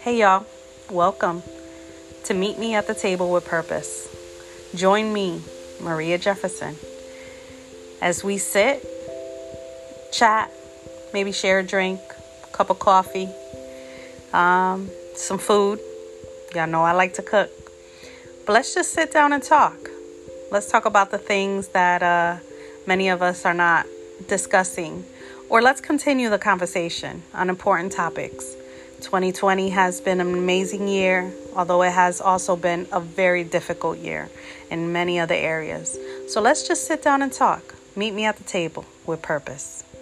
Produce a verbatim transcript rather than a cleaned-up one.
Hey y'all, welcome to Meet Me at the Table with Purpose. Join me, Maria Jefferson, as we sit, chat, maybe share a drink, cup of coffee, um, some food. Y'all know I like to cook. But let's just sit down and talk. Let's talk about the things that uh, many of us are not discussing. Or let's continue the conversation on important topics. twenty twenty has been an amazing year, although it has also been a very difficult year in many other areas. So let's just sit down and talk. Meet me at the table with purpose.